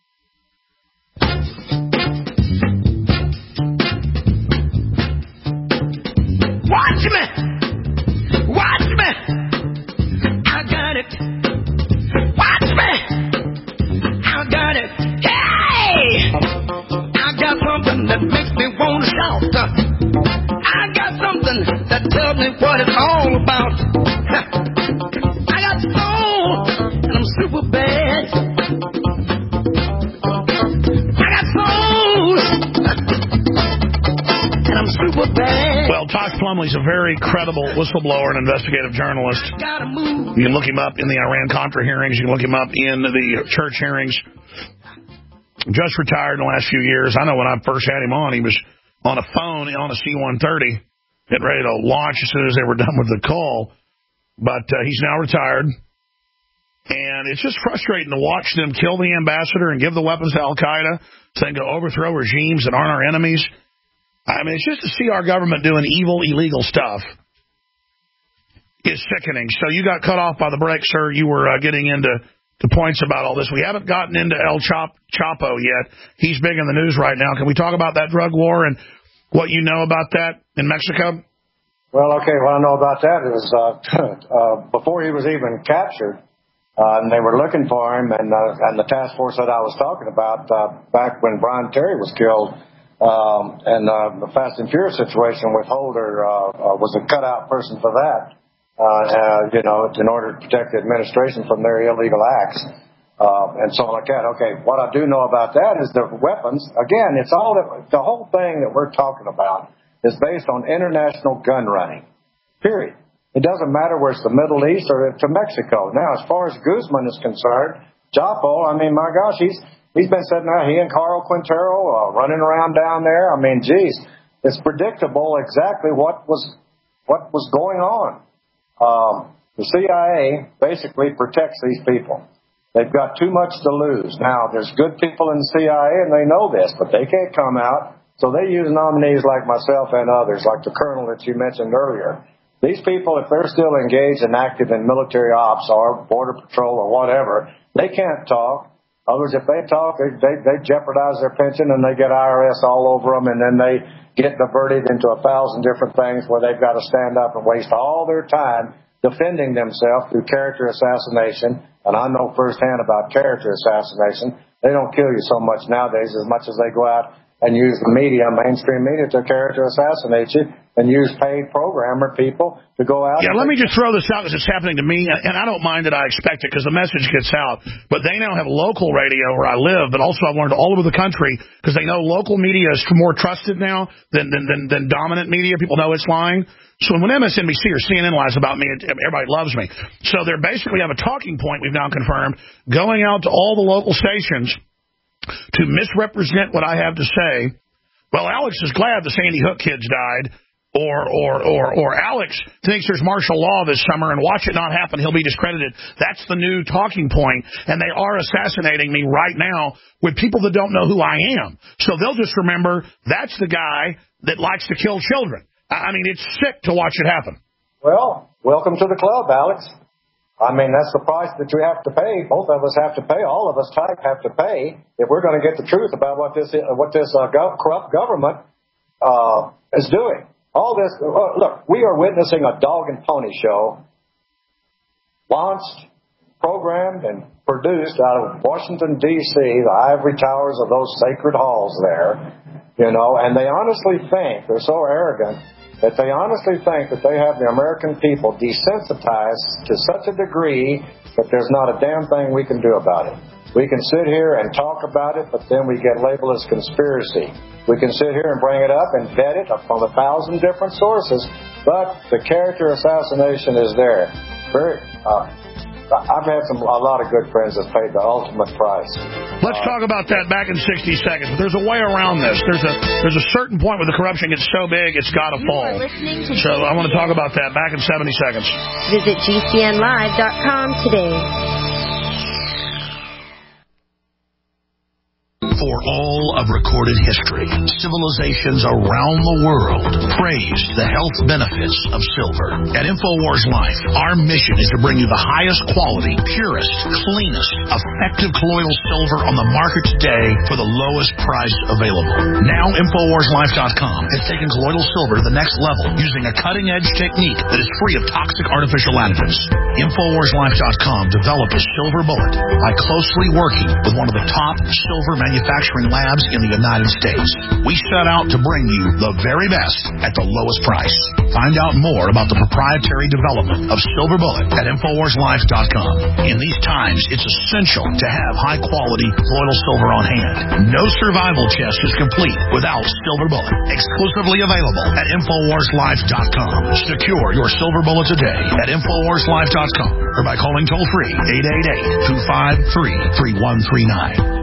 Watch me! Watch me! I got it! Watch me! everybody, hey! I got something that makes me want to shout. I got something that tells me what it's all about. I got soul, and I'm super bad. I got soul, and I'm super bad. Well, Tosh Plumlee's a very credible whistleblower and investigative journalist. You can look him up in the Iran-Contra hearings. You can look him up in the church hearings. Just retired in the last few years. I know when I first had him on, he was on a phone on a C-130, getting ready to launch as soon as they were done with the call. But he's now retired. And it's just frustrating to watch them kill the ambassador and give the weapons to Al-Qaeda so they can go overthrow regimes that aren't our enemies. I mean, it's just to see our government doing evil, illegal stuff is sickening. So you got cut off by the break, sir. You were getting into the points about all this. We haven't gotten into El Chapo yet. He's big in the news right now. Can we talk about that drug war and what you know about that in Mexico? Well, okay, what I know about that is before he was even captured, and they were looking for him, and the task force that I was talking about back when Brian Terry was killed, and the Fast and Furious situation with Holder was a cutout person for that. In order to protect the administration from their illegal acts, and so like that. Okay, what I do know about that is the weapons. Again, it's all the whole thing that we're talking about is based on international gun running. Period. It doesn't matter where it's the Middle East or to Mexico. Now, as far as Guzman is concerned, Chapo, I mean, my gosh, he's been sitting there. He and Carl Quintero running around down there. I mean, geez, it's predictable exactly what was going on. The CIA basically protects these people. They've got too much to lose. Now, there's good people in the CIA, and they know this, but they can't come out. So they use nominees like myself and others, like the colonel that you mentioned earlier. These people, if they're still engaged and active in military ops or border patrol or whatever, they can't talk. Others, if they talk, they jeopardize their pension, and they get IRS all over them, and then they get diverted into 1,000 different things where they've got to stand up and waste all their time defending themselves through character assassination. And I know firsthand about character assassination. They don't kill you so much nowadays as much as they go out and use the media, mainstream media, to character assassinate you and use paid programmer people to go out. Yeah, let me just throw this out because it's happening to me, and I don't mind that I expect it because the message gets out. But they now have local radio where I live, but also I've learned all over the country because they know local media is more trusted now than dominant media. People know it's lying. So when MSNBC or CNN lies about me, everybody loves me. So they basically have a talking point, we've now confirmed, going out to all the local stations to misrepresent what I have to say. Well, Alex is glad the Sandy Hook kids died, or Alex thinks there's martial law this summer, and watch it not happen, he'll be discredited. That's the new talking point, and they are assassinating me right now with people that don't know who I am. So they'll just remember that's the guy that likes to kill children. I mean, it's sick to watch it happen. Well, welcome to the club, Alex. I mean, that's the price that you have to pay. Both of us have to pay. All of us have to pay if we're going to get the truth about what this corrupt government is doing. All this, look, we are witnessing a dog and pony show launched, programmed, and produced out of Washington, D.C., the ivory towers of those sacred halls there, and they honestly think, they're so arrogant, that they honestly think that they have the American people desensitized to such a degree that there's not a damn thing we can do about it. We can sit here and talk about it, but then we get labeled as conspiracy. We can sit here and bring it up and vet it from 1,000 different sources, but the character assassination is there. I've had a lot of good friends that paid the ultimate price. Let's talk about that back in 60 seconds. But there's a way around this. There's a certain point where the corruption gets so big it's got to fall. So I want to talk about that back in 70 seconds. Visit GCNlive.com today. For all of recorded history, civilizations around the world praised the health benefits of silver. At InfoWars Life, our mission is to bring you the highest quality, purest, cleanest, effective colloidal silver on the market today for the lowest price available. Now, InfoWarsLife.com has taken colloidal silver to the next level using a cutting-edge technique that is free of toxic artificial additives. InfoWarsLife.com developed a silver bullet by closely working with one of the top silver manufacturing labs in the United States. We set out to bring you the very best at the lowest price. Find out more about the proprietary development of Silver Bullet at InfoWarsLife.com. In these times, it's essential to have high-quality colloidal silver on hand. No survival chest is complete without Silver Bullet. Exclusively available at InfoWarsLife.com. Secure your Silver Bullet today at InfoWarsLife.com or by calling toll-free 888-253-3139.